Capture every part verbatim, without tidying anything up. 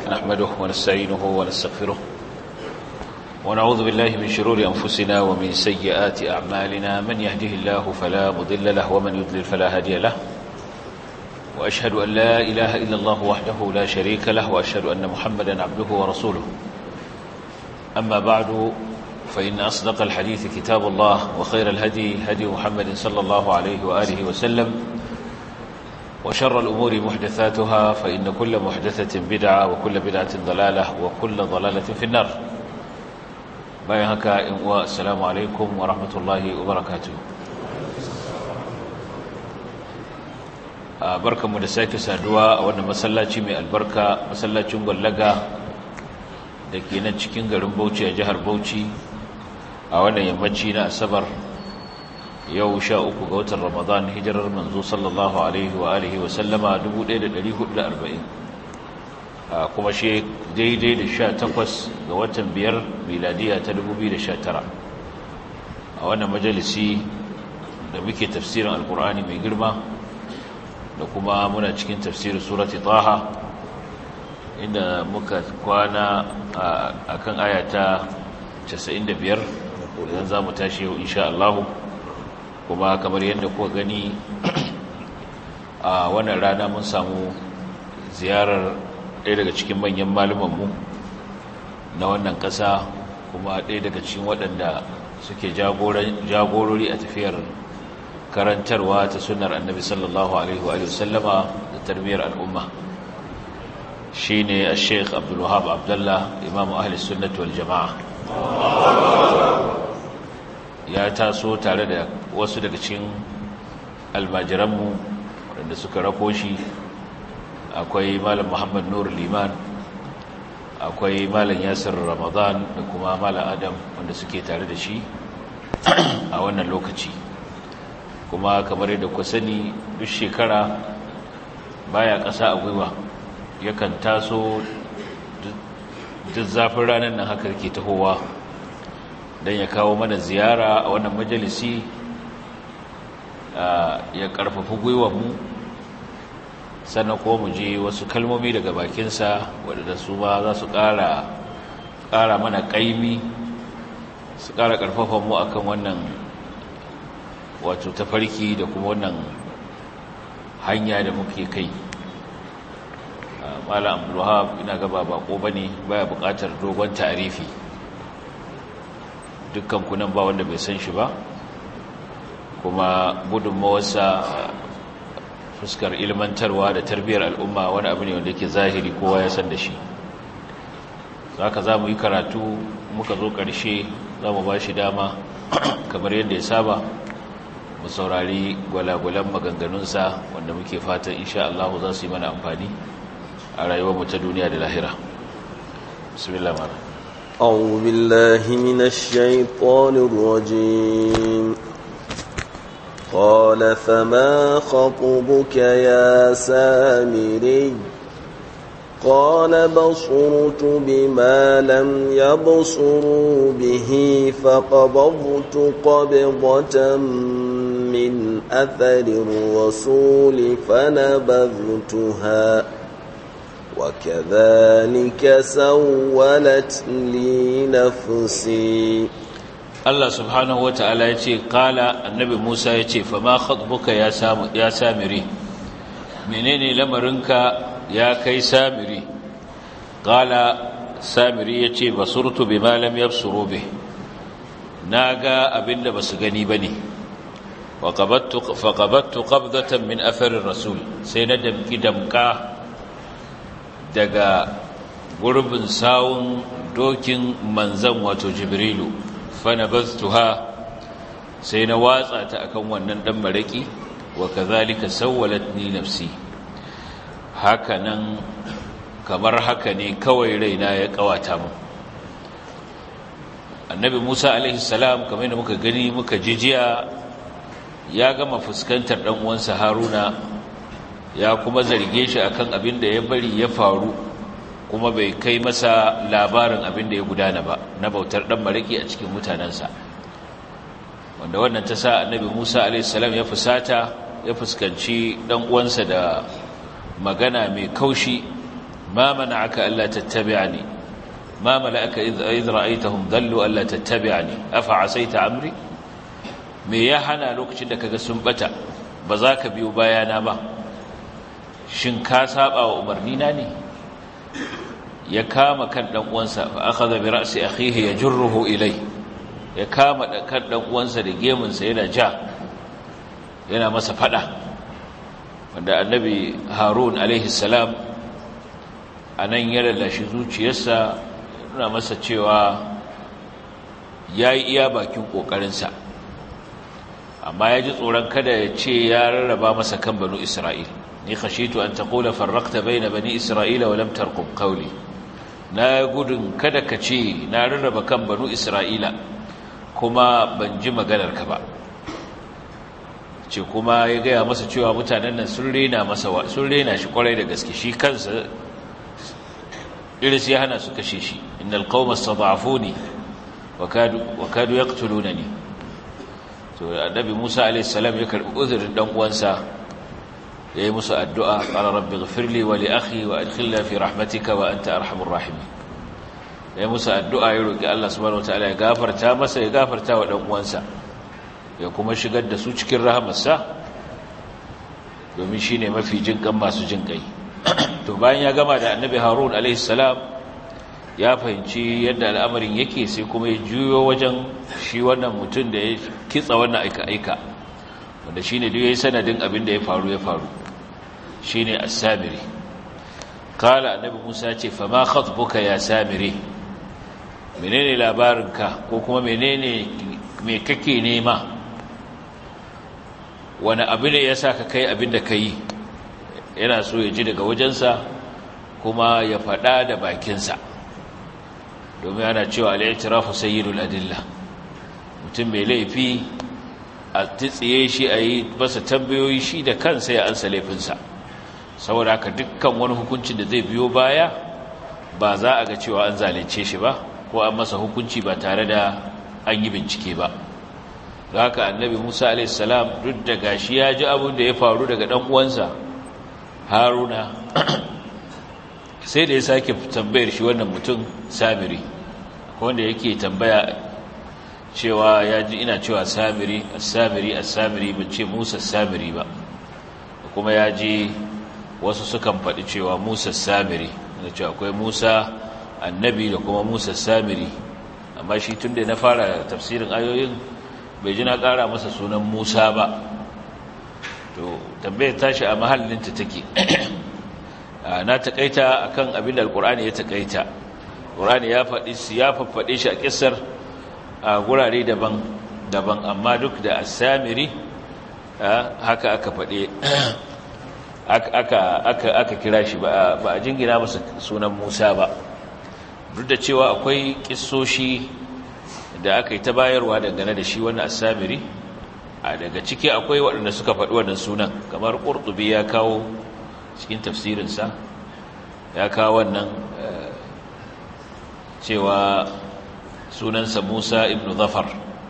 نحمده ونستعينه ونستغفره ونعوذ بالله من شرور أنفسنا ومن سيئات أعمالنا من يهده الله فلا مضل له ومن يضلل فلا هادي له وأشهد أن لا إله إلا الله وحده لا شريك له وأشهد أن محمدا عبده ورسوله أما بعد فإن أصدق الحديث كتاب الله وخير الهدي هدي محمد صلى الله عليه وآله وسلم وشر الأمور محدثاتها فإن كل محدثة بدعة وكل بدعة ضلالة وكل ضلالة في النار بايهك والسلام عليكم ورحمة الله وبركاته بركة مدساك سادوا وانا مسلاتي من البركة مسلاتي مغلقة دكينا تشكين غرم بوشي جهر بوشي وانا يمجينا السبر yau sha uku ga watan Ramadan hijirar manzo sallallahu alaihi wa alihi wa sallama dubu ɗaya da ɗari hudu da arba'in kuma shi daidai da sha takwas ga watan biyar miladiya ta dubu biyu da sha tara a wannan majalisi da muke tafsirin alkur'ani mai girma da kuma muna cikin tafsirin surati taha inda muka kwana a kan ayata casa'in da biyar idan za mu tashi yau insha Allah kuma kamar yadda kuka gani a wannan rana mun samu ziyarar ɗaya daga cikin manyan malumanmu na wannan ƙasa kuma ɗaya daga cikin waɗanda suke jagorori a tafiyar karantarwa ta sunnar annabi sallallahu alaihi wa sallama da tarbiyyar al'umma shi ne a sheikh abdulwahab abdullah imamu ahli sunnati wal jama'a ya taso tare da wasu daga cikin almajiranmu waɗanda suka rako shi akwai malam muhammad nur liman akwai malam yasir ramadan da kuma malam adam wanda suke tare da shi a wannan lokaci kuma kamar yadda ku sani duk shekara baya ƙasa a gwiwa yakan taso duk zafin ranar nan haka ke tahowa don ya kawo mana ziyara a wannan majalisi ya karfafi mu sannan kuma mu je wasu kalmomi daga bakinsa waɗanda su ma za su ƙara ƙara mana ƙaimi su ƙara ƙarfafa mu akan wannan wato tafarki da kuma wannan hanya da muke kai Malam Abdulwahab ina gaba bako bane baya buƙatar dogon ta'arifi dukkan kunan ba wanda bai san shi ba kuma gudunmawarsa fuskar ilmantarwa da tarbiyyar al'umma wani abu ne wanda yake zahiri kowa ya san da shi zaka za mu yi karatu muka zo ƙarshe za mu ba shi dama kamar yadda ya saba mu saurari gwalagwalan maganganunsa wanda muke fatan insha Allah za su yi mana amfani a rayuwarmu ta duniya da lahira bismillah ma'ana أعوذ بالله من الشيطان الرجيم قال فما خطبك يا سامري قال بصرت بما لم يبصروا به فقبضت قبضة من أثر الرسول فنبذتها وكذلك سولت لي نفسي Allah subhanahu wa ta'ala ya ce kala annabi Musa ya ce fa ma khatbuka ya samu ya samiri menene lamarinka ya kai samiri kala samiri ya ce basurtu bima lam yabsuru bih naga abinda basu gani bane wa qabattu fa qabattu qabdatan min athari rasul sai na damki damka daga gurbin sawun dokin manzan wato jibrilu fanabaztuha sai na watsa ta akan wannan dan maraki wa kazalika sawwalatni nafsi hakanan kamar haka ne kawai raina ya kawata mu annabi Musa alaihi salam kamar da muka gani muka jijiya ya gama fuskantar dan uwansa Haruna ya kuma zarge shi akan abin da ya bari ya faru kuma bai kai masa labarin abin da ya gudana ba na bautar dan maraki a cikin mutanansa wanda wannan ta sa annabi Musa alaihi salam ya fusata ya fuskanci dan uwansa da magana mai kaushi ma mana'aka alla tattabi'ani ma mala'aka idh ra'aytahum dallu alla tattabi'ani afa 'asaita amri me ya hana lokacin da kaga sun bata ba za ka biyo bayana ba shin ka saba wa umarnina ne ya kama kan dan uwansa fa akhadha bi ra'si akhihi yajruhu ilay ya kama kan dan uwansa da gemunsa yana ja yana masa fada wanda annabi harun alaihi salam anan ya lallashi zuciyarsa yana masa cewa yayi iya bakin kokarinsa amma ya ji tsoron kada ya ce ya rarraba masa kan banu isra'il ni khashitu an taqula farraqta bayna bani isra'ila wa lam tarqub qawli na gudun kada ka ce na rarraba kan banu isra'ila kuma ban ji maganar ka ba ce kuma ya gaya masa cewa mutanen nan sun rena masa sun rena shi kwarai da gaske shi kansa iris ya hana su kashe shi innal qauma istad'afuni wa kadu wa kadu yaqtulunani to annabi Musa alayhi salam ya karbi uzurin dan uwansa yayi musu addu'a qala rabbi ighfirli wa li akhi wa adkhilna fi rahmatika wa anta arhamur rahimin yayi musu addu'a ya roki Allah subhanahu wataala ya gafarta masa ya gafarta wa dan uwansa ya kuma shigar da su cikin rahamarsa domin shine mafi jinkan masu jinkai to bayan ya gama da annabi Harun alayhi salam ya fahimci yadda al'amarin yake sai kuma ya juyo wajen shi wannan mutum da ya kitsa wannan aika-aika wanda shi ne duk ya yi sanadin abin da ya faru ya faru shi ne a samiri kala annabi musa ce fama khatbuka ya samiri menene labarinka ko kuma menene me kake nema wani abu ne ya sa ka kai abin da ka yi yana so ya ji daga wajensa kuma ya faɗa da bakinsa domin ana cewa al'itirafu sayyidul adilla mutum mai laifi a tsitsiye shi a yi masa tambayoyi shi da kansa ya ansa laifinsa saboda haka dukkan wani hukuncin da zai biyo baya ba za a ga cewa an zalunce shi ba ko an masa hukunci ba tare da an yi bincike ba da haka annabi musa a.s. duk da gashi ya ji abin da ya faru daga ɗan uwansa haruna sai da ya sake tambayar shi wannan mutum samiri wanda yake tambaya cewa ya ji ina cewa samiri as-samiri as-samiri ban ce musa samiri ba kuma ya ji wasu sukan faɗi cewa musa samiri da cewa akwai musa annabi da kuma musa samiri amma shi tun da na fara tafsirin ayoyin bai ji na ƙara masa sunan musa ba to tambayar tashi a mahallinta take na takaita akan abin da alkur'ani ya takaita alkur'ani ya faɗi ya faɗe shi a kissar a gurare daban daban amma duk da as-samiri haka aka faɗe aka aka aka kira shi ba ba a jingina masa sunan Musa ba duk da cewa akwai kissoshi da aka yi ta bayarwa dangane da shi wannan as-samiri a daga ciki akwai waɗanda suka faɗi wannan sunan kamar Qurtubi ya kawo cikin tafsirinsa ya kawo wannan cewa sunansa Musa ibn Zafar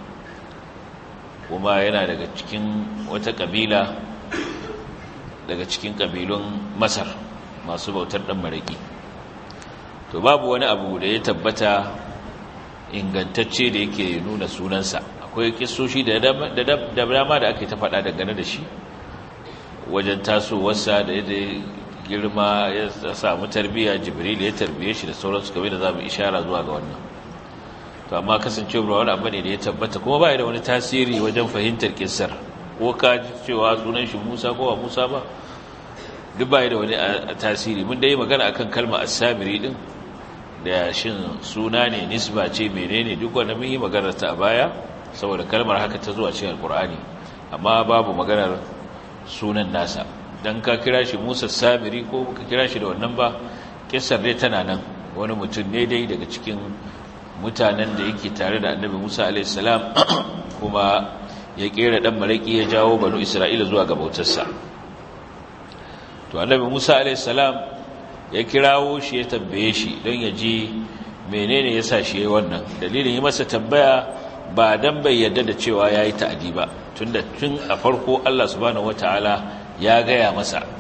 kuma yana daga cikin wata kabila daga cikin kabilun Masar masu bautar dan maraki to babu wani abu da ya tabbata ingantacce da yake nuna sunansa akwai kissoshi da dama da ake ta faɗa dangane da shi wajen tasowarsa da yadda girma ya samu tarbiyya jibril ya tarbiye shi da sauransu kamar da zamu ishara zuwa ga wannan to amma kasancewa wani abu ne da ya tabbata kuma ba ya da wani tasiri wajen fahimtar kissar ko ka ji cewa sunan shi Musa ko ba Musa ba duk ba ya da wani tasiri mun dai magana akan kalmar as-samiri din da shin suna ne nisba ce menene duk wanda mun yi magana ta a baya saboda kalmar haka ta zuwa cikin alqur'ani amma babu maganar sunan nasa dan ka kira shi Musa Samiri ko ka kira shi da wannan ba kissar dai tana nan wani mutum ne dai daga cikin mutanen da yake tare da Annabi Musa alaihi salam kuma ya kera dan maraki ya jawo banu Isra'ila zuwa ga bautarsa to Annabi Musa alaihi salam ya kirawo shi ya tambaye shi don ya ji menene yasa shi yayin wannan dalilin yi masa tambaya ba dan bai yarda da cewa yayi ta'adi ba tunda tun a farko Allah subhanahu wataala ya gaya masa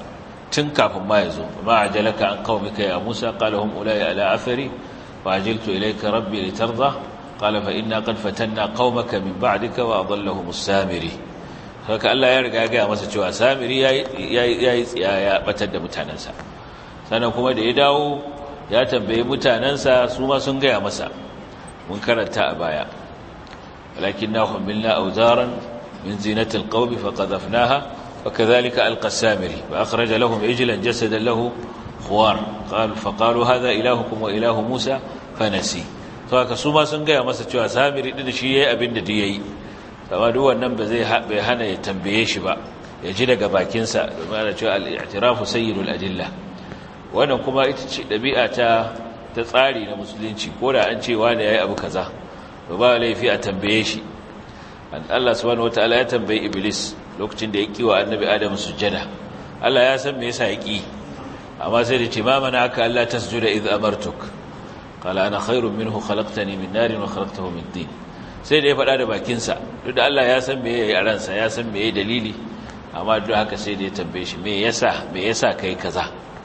tun kafin ma yazo ma ajalaka an qaumika ya Musa qala hum ulai ala athari fa ajiltu ilayka rabbi litarda qala fa inna qad fatanna qaumaka min ba'dika wa adallahum as-samiri haka Allah ya riga ga masa cewa samiri yayi yayi tsiya ya batar da mutanansa sannan kuma da ya dawo ya tambaye mutanansa su ma sun ga masa mun karanta a baya walakinna humilna awzaran min zinatil qawmi faqadhafnaha وكذلك ألقى السامري فأخرج لهم عجلا جسدا له خوار قال فقالوا هذا إلهكم وإله موسى فنسي فهكا سوما سنغا masa cewa samiri din shi yayi abin da yayi amma duk wannan ba zai bai hana ya tambaye shi ba ya ji daga bakin sa domin ana cewa al-i'tirafu sayyidul adilla wannan kuma ita ce dabi'a ta ta tsari na musulunci ko da an ce wani yayi abu kaza to ba laifi a tambaye shi Allah subhanahu wataala ya tambayi iblis lokacin da ya kiwa annabi adam sujjada Allah ya san me yasa ya ki amma sai da ce ma manaka Allah tasjuda idh amartuk qala ana khairun minhu khalaqtani min narin wa khalaqtahu min tin sai da ya faɗa da bakin sa duk da Allah ya san me yayi a ransa ya san me yayi dalili amma duk haka sai da ya tambaye shi me yasa me yasa kai kaza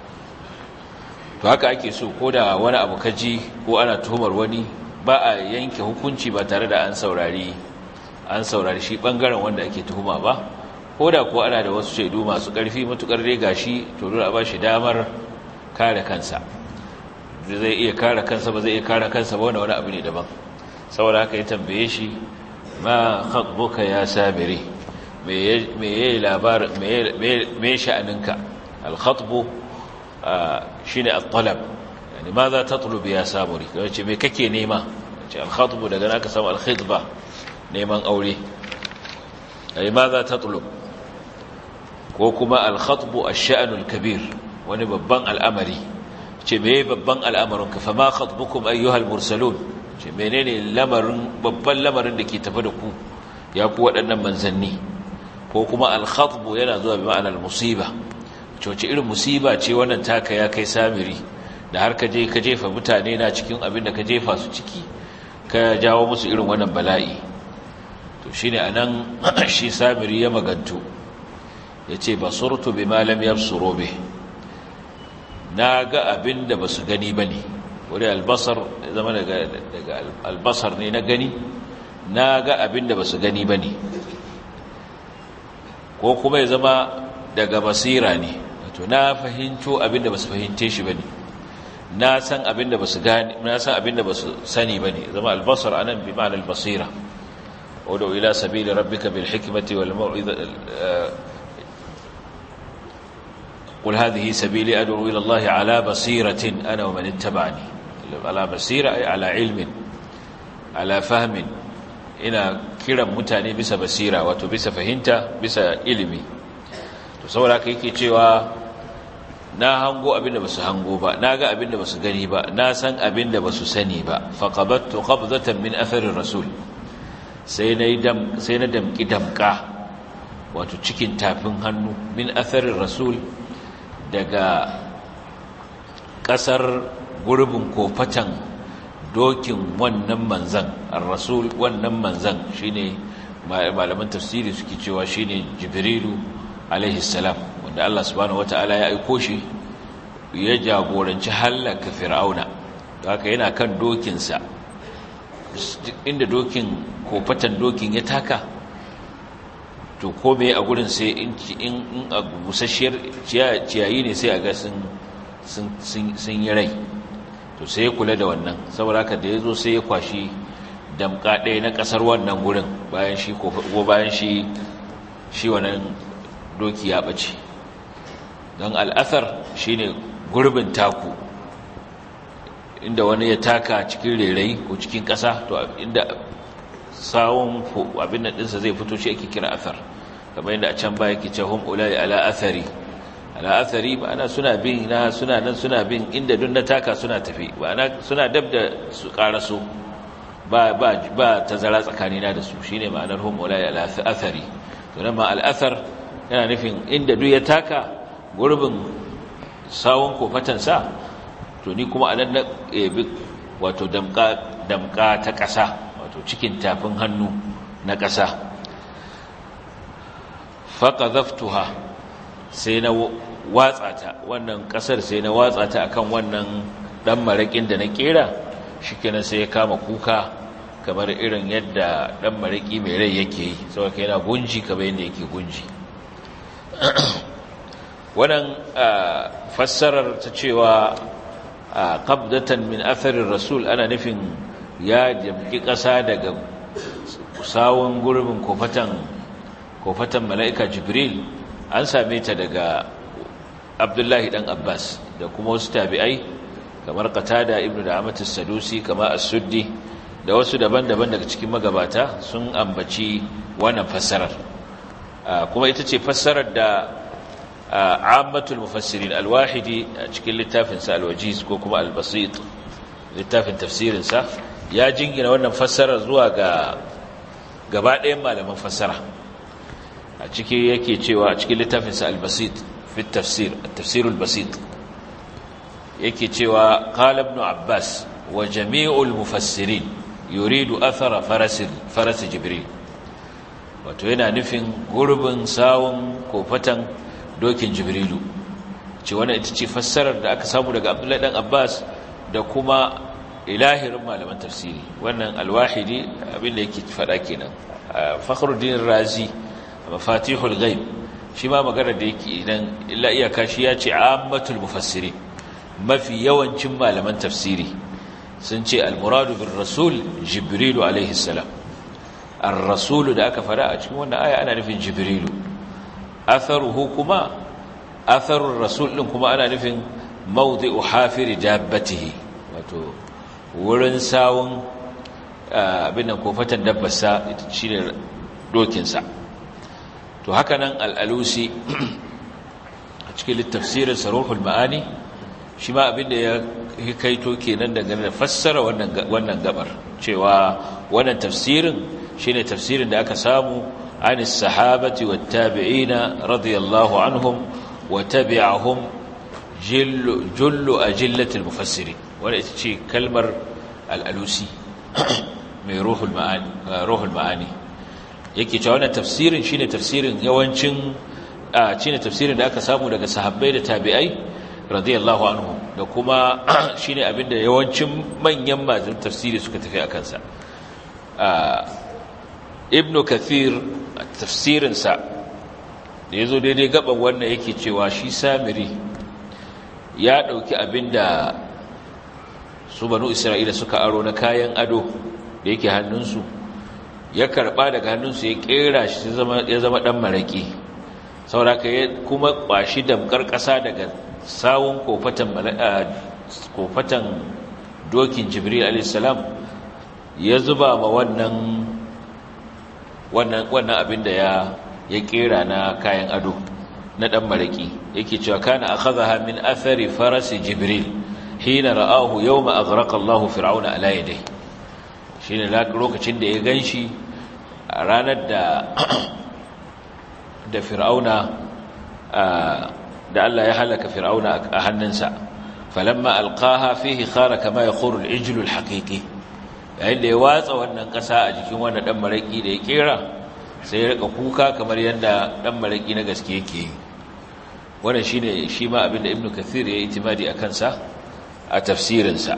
to haka ake so ko da wani abu kaji ko ana tuhumar wani ba a yanke hukunci ba tare da an saurari an saurari shi bangaren wanda ake tuhuma ba ko da kuwa ana da wasu shaidu masu ƙarfi matukar dai gashi to dole a ba shi damar kare kansa zai iya kare kansa ba zai iya kare kansa ba wani abu ne daban saboda haka ya tambaye shi ma khatbuka ya samiri me me yayi labar me me sha'aninka al-khatbu shine at-talab yani maza tatlubu ya samiri kace me kake nema ce al-khatbu daga naka samu al-khitba neman aure ai maza tatlub ko kuma al-khatbu ash-sha'nul kabir wani babban al'amari ce meye babban al'amarin ka fa ma khatbukum ayyuhal mursalun ce menene lamarin babban lamarin da ke tafi da ku ya ku waɗannan manzanni ko kuma al-khatbu yana zuwa bi ma'anar musiba ce wace irin musiba ce wannan taka ya kai samiri da har ka je ka jefa mutane na cikin abin da ka jefa su ciki ka jawo musu irin wannan bala'i to shine anan shi samiri ya magantu yace basurtu bima lam yabsuru bih naga abinda basu gani bane wuri albasar zama daga daga albasar ne na gani naga abinda basu gani bane ko kuma ya zama daga basira ne to na fahimto abinda basu fahimce shi bane na san abinda basu gani na san abinda basu sani bane zama albasar anan bi ma'ana albasira ودعو إلى سبيل ربك بالحكمة والموعظة قل هذه سبيلي أدعو إلى الله على بصيرة أنا ومن اتبعني على بصيرة أي على علم على فهم إنا كرم متاني بس بصيرة وتبس فهنت بس علمي تصور كيكي تشيوا na hango abinda basu hango ba naga abinda basu gani ba na san abinda basu sani ba faqabattu qabdatan min athari rasul sai na dam sai na damki damka wato cikin tafin hannu min atharir rasul daga kasar gurbin kofatan dokin wannan manzan ar-rasul wannan manzan shine malaman tafsiri suke cewa shine jibrilu alaihi salam wanda Allah subhanahu wataala ya aika shi ya jagoranci halaka fir'auna haka yana kan dokin sa inda dokin kofatan dokin ya taka to kome a gurin sai in in a busasshiyar ciyayi ne sai a ga sun sun sun yi rai to sai ya kula da wannan saboda haka da yazo sai ya kwashi damka ɗaya na ƙasar wannan gurin bayan shi ko bayan shi shi wannan doki ya bace don al'athar shine gurbin taku inda wani ya taka cikin rerai ko cikin ƙasa to inda sawun abin nan dinsa zai fito shi ake kira athar kamar yadda a can baya ke ce hum ulai ala athari ala athari ma'ana suna bin na suna nan suna bin inda duk na taka suna tafi ma'ana suna dab da su karaso ba ba ba tazara tsakanina da su shine ma'anar hum ulai ala athari to nan ma al athar yana nufin inda duk ya taka gurbin sawun kofatan sa to ni kuma anan na ebi wato damka damka ta ƙasa wato cikin tafin hannu na ƙasa faqadhaftuha sai na watsa ta wannan ƙasar sai na watsa ta akan wannan ɗan maraƙin da na ƙera shikenan sai ya kama kuka kamar irin yadda ɗan maraƙi mai rai yake yi saboda yana gunji kamar yadda yake gunji wannan fassarar ta cewa qabdatan min atharir rasul ana nufin ya jamki ƙasa daga sawun gurbin kofatan kofatan mala'ika jibril an same ta daga abdullahi dan abbas da kuma wasu tabi'ai kamar qatada ibnu da'amat as-sadusi kamar as-suddi da wasu daban-daban daga cikin magabata sun ambaci wannan fassarar kuma ita ce fassarar da ammatul mufassirin al-wahidi a cikin littafinsa al-wajiz ko kuma al-basit littafin tafsirinsa ya jingina wannan fassarar zuwa ga gaba ɗayan malaman fassara a ciki yake cewa a cikin littafinsa al-basit fi tafsir at-tafsir al-basit yake cewa qala ibn abbas wa jami'ul mufassirin yuridu athara faras faras jibril wato yana nufin gurbin sawun kofatan dokin jibrilu ce wannan ita ce fassarar da aka samu daga abdullahi dan abbas da kuma ilahirin malaman tafsiri wannan alwahidi abinda yake faɗa kenan fakhruddin razi mafatihul ghaib shi ma magana da yake idan illa iyaka shi ya ce ammatul mufassirin mafi yawancin malaman tafsiri sun ce almuradu bir rasul jibrilu alaihi salam ar-rasul da aka fara a cikin wannan aya ana nufin jibrilu atharuhu kuma atharur rasul din kuma ana nufin mawdi'u hafiri dabbatihi wato wurin sawun abin nan kofatan dabbarsa shine dokin sa to haka nan al-alusi a cikin tafsirin saruhul maani shi ma abin da ya kaito kenan dangane da fassara wannan wannan gabar cewa wannan tafsirin shine tafsirin da aka samu عن الصحابة والتابعين رضي الله عنهم وتبعهم جل, جل أجلة المفسرين ولأتشي كلمة الألوسي من روح المعاني, روح المعاني yake cewa wannan tafsirin shine tafsirin yawancin a shine tafsirin da aka samu daga sahabbai da tabi'ai radiyallahu anhum da kuma shine abinda yawancin manyan malaman tafsiri suka tafi akan sa ibn kathir tafsirinsa da ya zo daidai gaban wannan yake cewa shi samiri ya ɗauki abinda su banu isra'ila suka aro na kayan ado da yake hannunsu ya karɓa daga hannunsu ya ƙera shi ya zama ɗan maraƙi sauraka ya kuma ƙwashi damkar ƙasa daga sawun kofatan dokin jibril a.s. ya zuba ma wannan wannan wannan abin da ya ya kera na kayan ado na dan maraki yake cewa kana akhadha min athari faras jibril hina ra'ahu yawma aghraqa Allahu fir'auna ala yadayhi shine lokacin da ya ganshi a ranar da da fir'auna da Allah ya halaka fir'auna a hannunsa falamma alqaha fihi khara kama yakhuru al-ijlu al-haqiqi yayin da ya watsa wannan ƙasa a jikin wannan ɗan maraƙi da ya ƙera sai ya rika kuka kamar yadda ɗan maraƙi na gaske yake yi wannan shi ne shi ma abinda ibn kathir ya yi itimadi a kansa a tafsirinsa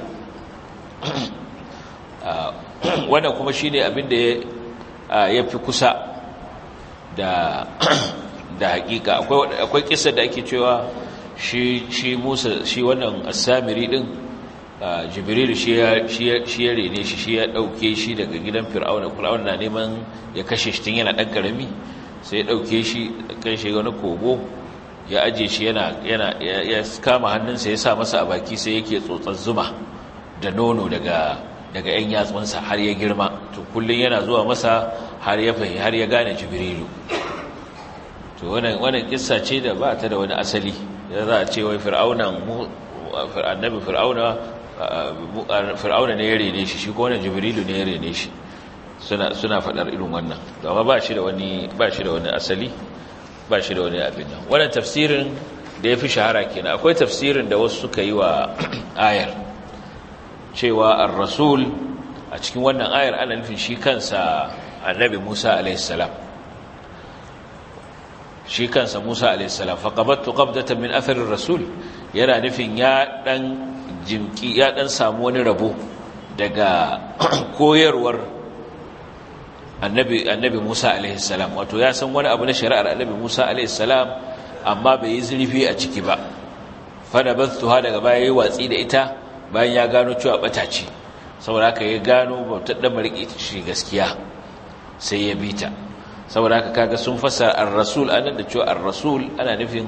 wannan kuma shi ne abinda ya fi kusa da haƙiƙa akwai ƙisa da ake cewa shi musa shi wannan asamiri ɗin jibril shi ya rene shi shi ya ɗauke shi daga gidan fir'auna fir'auna na neman ya kashe shi tun yana ɗan ƙarami sai ya ɗauke shi kan shi wani kogo ya aje shi yana ya kama hannunsa ya sa masa a baki sai yake tsotsar zuma da nono daga daga ƴan yatsunsa har ya girma to kullun yana zuwa masa har ya fahi har ya gane jibrilu to wannan wannan kissa ce da ba ta da wani asali da za a ce wai fir'aunan annabi fir'auna fir'auna ne ya rene shi shi ko wannan jibrilu ne ya rene shi suna suna fadar irin wannan to amma ba shi da wani ba shi da wani asali ba shi da wani abin nan wannan tafsirin da yafi shahara kenan akwai tafsirin da wasu suka yi wa ayar cewa ar-rasul a cikin wannan ayar ana nufin shi kansa annabi Musa alayhi salam shi kansa Musa alayhi salam fa qabattu qabdatan min atharir rasul yana nufin ya dan jimki ya dan samu wani rabo daga koyarwar annabi annabi Musa alayhi salam wato ya san wani abu na shari'ar annabi Musa alayhi salam amma bai yi zurfi a ciki ba fa nabathuha daga baya yayi watsi da ita bayan ya gano cewa bata ce saboda haka ya gano bautar da mariki shi gaskiya sai ya bita saboda haka kaga sun fassara ar-rasul anan da cewa ar-rasul ana nufin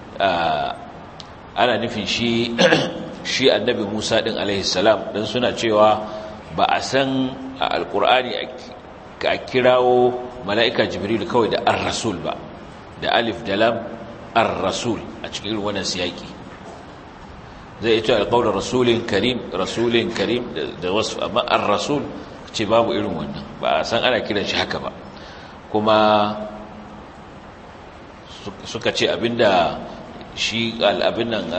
ana nufin shi shi annabi Musa din alaihi salam dan suna cewa ba a san a alqur'ani a kirawo mala'ika jibril kawai da ar-rasul ba da alif da lam ar-rasul a cikin wannan siyaki zai ita alqaulur rasulin karim rasulin karim da wasu amma ar-rasul ce babu irin wannan ba a san ana kiran shi haka ba kuma suka ce abinda shi abin nan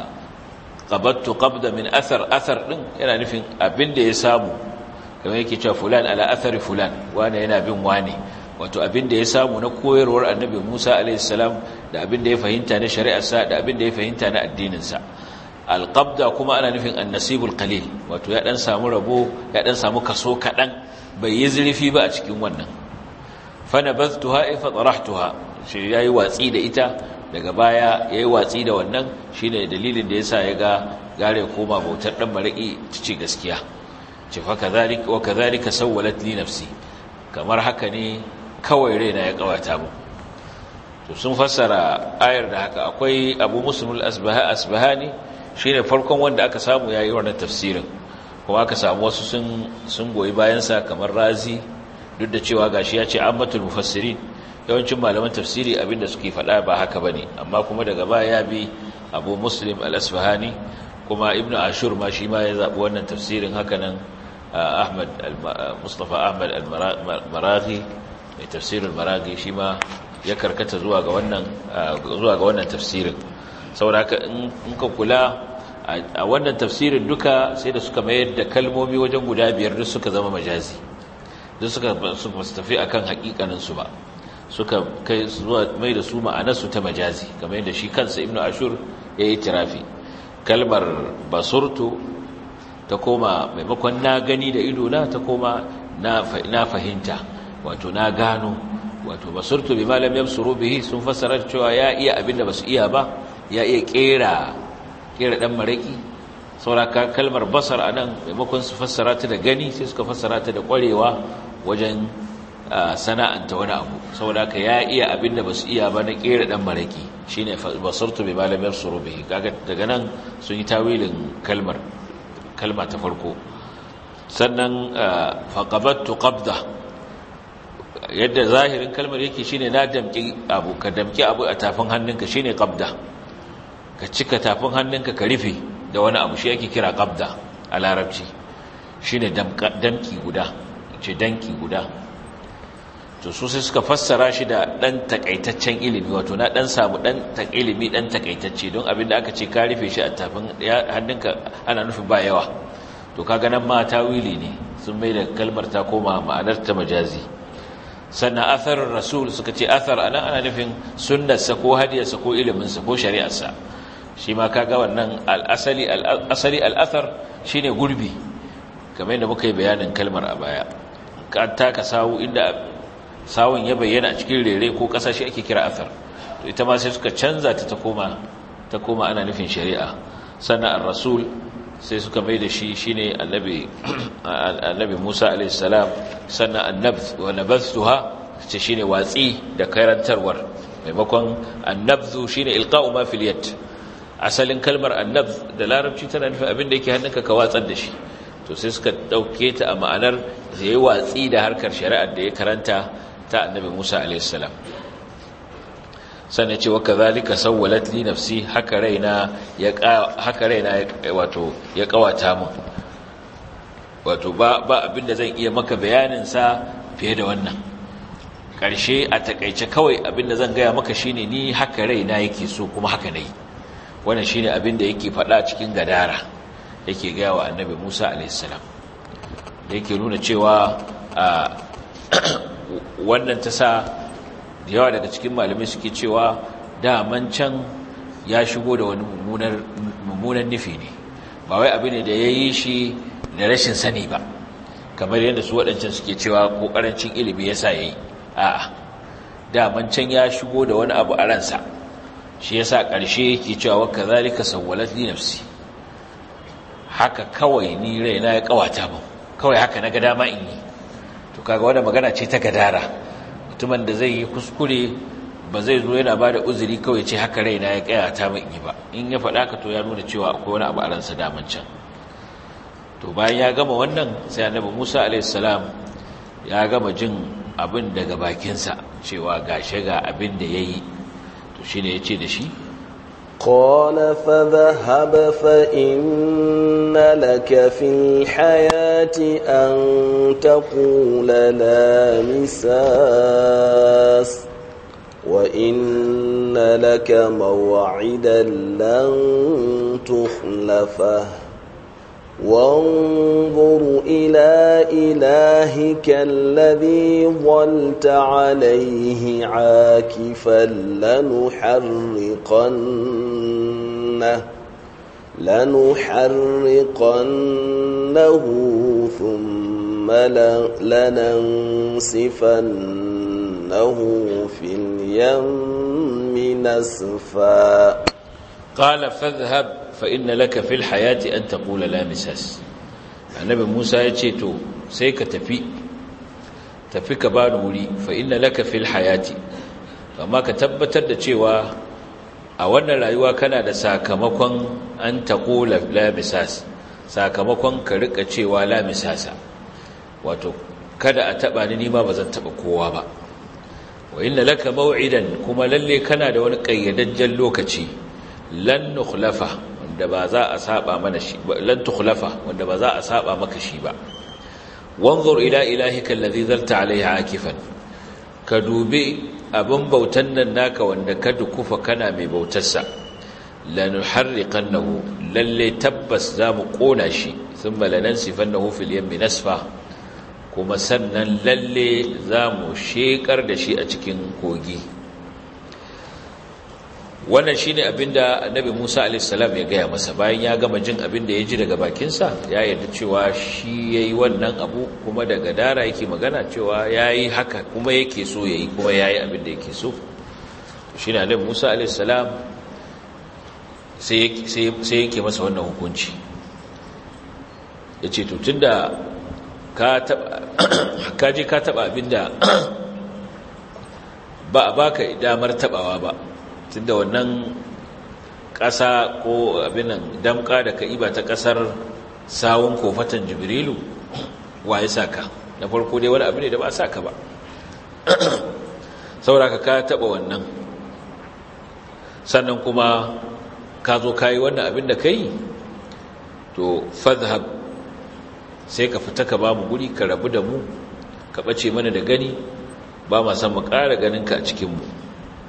qabattu qabda min athar athar din yana nufin abinda ya samu kamar yake cewa fulan ala athari fulan wani yana bin wani wato abinda ya samu na koyarwar annabi Musa alaihi salam da abinda ya fahimta na shari'arsa da abinda ya fahimta na addinin sa alqabda kuma ana nufin annasibul qalil wato ya dan samu rabo ya dan samu kaso kadan bai yi zurfi ba a cikin wannan fa nabaztuha fa tarahtuha shi yayi watsi da ita daga baya yayi watsi da wannan shine dalilin da yasa ya ga gare koma bautar dan mariki cici gaskiya ce fa kadhalika wa kadhalika sawwalat li nafsi kamar haka ne kawai raina ya kawata mu to sun fassara ayar da haka akwai Abu Muslim al-Asbaha Asbahani shine farkon wanda aka samu yayi wannan tafsirin kuma aka samu wasu sun sun goyi bayan sa kamar Razi duk da cewa gashi ya ce ammatul mufassirin yawancin malaman tafsiri abinda suke faɗa ba haka bane amma kuma daga baya ya bi Abu Muslim al-Asbahani kuma Ibn Ashur ma shi ma ya zabi wannan tafsirin haka nan Ahmad Mustafa Ahmad al-Maraghi mai tafsir al-Maraghi shi ma ya karkata zuwa ga wannan zuwa ga wannan tafsirin saboda haka in ka kula a wannan tafsirin duka sai da suka mayar da kalmomi wajen guda biyar duk suka zama majazi duk suka suka tafi akan hakikanin su ba suka kai zuwa mai da su ma'anar su ta majazi kamar yadda shi kansa Ibn Ashur yayi tirafi kalmar basurtu ta koma maimakon na gani da ido na ta koma na na fahimta wato na gano wato basurtu bima lam yabsuru bihi sun fassara cewa ya iya abinda basu iya ba ya iya kera kera dan maraki sauraka kalmar basar anan maimakon su fassara ta da gani sai suka fassara ta da kwarewa wajen sana'anta wani abu saboda ka ya iya abinda basu iya ba na kera dan maraki shine basartu bi malam yabsuru bihi kaga daga nan sun yi tawilin kalmar kalma ta farko sannan faqabattu qabda yadda zahirin kalmar yake shine na damki abu ka damki abu a tafin hannunka shine qabda ka cika tafin hannunka ka rufe da wani abu shi yake kira qabda a larabci shine damki guda ce danki guda to su sai suka fassara shi da dan takaitaccen ilimi wato na dan samu dan ilimi dan takaitacce don abinda aka ce ka rufe shi a tafin hannunka ana nufin ba yawa to kaga nan ma tawili ne sun mai da kalmar ta koma ma'anar ta majazi sannan atharar rasul suka ce athar ana ana nufin sunnarsa ko hadiyarsa ko iliminsa ko shari'arsa shi ma kaga wannan al-asali al-asali al-athar shine gurbi kamar yadda muka yi bayanin kalmar a baya ka taka sawu inda sawun ya bayyana a cikin rere ko kasashe ake kira athar to ita ma sai suka canza ta ta koma ta koma ana nufin shari'a sannan ar-rasul sai suka mai da shi shine annabi annabi Musa alayhi salam sannan annabth wa nabadhtuha ce shine watsi da karantarwar maimakon annabdhu shine ilqa'u ma fil yad asalin kalmar annabdh da larabci tana nufin abin da yake hannunka ka watsar da shi to sai suka dauke ta a ma'anar yayi watsi da harkar shari'ar da ya karanta ta annabi Musa alayhi salam sannan ce wa kadhalika sawwalat li nafsi haka raina ya haka raina wato ya kawata mun wato ba ba abinda zan iya maka bayanin sa fiye da wannan karshe a takeice kawai abinda zan gaya maka shine ni haka raina yake so kuma haka nayi wannan shine abinda yake faɗa cikin gadara yake gaya wa annabi Musa alayhi salam da yake nuna cewa wannan ta sa da yawa daga cikin malamai suke cewa daman can ya shigo da wani mummunan nufi ne, ba wai abu ne da ya yi shi da rashin sani ba kamar yadda su waɗancan suke cewa ko ƙarancin ilimi ya sa ya yi. A'a, daman can ya shigo da wani abu a ransa, shi ya sa ƙarshe yake cewa wa kazalika sawwalat li nafsi, haka kawai ni raina ya kawata mun, kawai haka na ga dama in yi. To kaga wannan magana ce ta gadara, mutumin da zai yi kuskure ba zai zo yana ba da uzuri kawai ce haka raina ya kayata mun in yi ba. In ya faɗa ka to ya nuna cewa akwai wani abu a ransa daman can. To bayan ya gama wannan sai annabi Musa alaihi salam ya gama jin abin daga bakinsa cewa gashe ga abin da yayi, to shine yace da shi qala fadhhab fa inna laka fil hayati an taqula la misas wa inna laka maw'idan lan tukhlafahu وانظر إلى إلهك الذي ظلت عليه عاكفا لنحرقنه لنحرقنه ثم لننسفنه في اليم نسفا قال فاذهب فإن لك في الحياة أن تقول لا مساس. النبي موسى yace to sai ka tafi tafi ka ba wuri fa inna laka fil hayati, amma ka tabbatar da cewa a wannan rayuwa kana da sakamakon an taqula la misas, sakamakon ka rika cewa la misasa, wato kada a taba ni ma bazan taba kowa ba. Wa inna laka maw'idan, kuma lalle kana da wani kayyadajjen lokaci lan nukhlafa wanda ba za a saba mana shi ba, lan tukhlafa wanda ba za a saba maka shi ba. Wanzur ila ilahika alladhi zalta alayhi akifan, ka dubi abin bautan nan naka wanda ka dukufa kana mai bautarsa. lanuharriqannahu, lalle tabbas zamu kona shi, thumma lanansifannahu fil yammi nasfa, kuma sannan lalle zamu shekar da shi a cikin kogi. Wannan shine abinda annabi Musa alaihi salam ya gaya masa bayan ya gama jin abinda ya ji daga bakinsa, ya yarda cewa shi yayi wannan abu, kuma daga dara yake magana cewa yayi haka kuma yake so yayi, kuma yayi abinda yake so. Shine annabi Musa alaihi salam sai sai yake masa wannan hukunci, yace to tunda ka taba ka je ka taba abinda ba a baka damar tabawa ba, tunda wannan ƙasa ko abin nan damka da ka'iba ta ƙasar sawun kofatan jibrilu wa ya saka, na farko dai wani abu ne da ba a saka ba saboda ka taɓa wannan, sannan kuma ka zo ka yi wannan abin da ka yi, to fadhhab, sai ka fita ka ba mu guri, ka rabu da mu, ka ɓace mana da gani, ba ma san mu ƙara ganinka a cikinmu.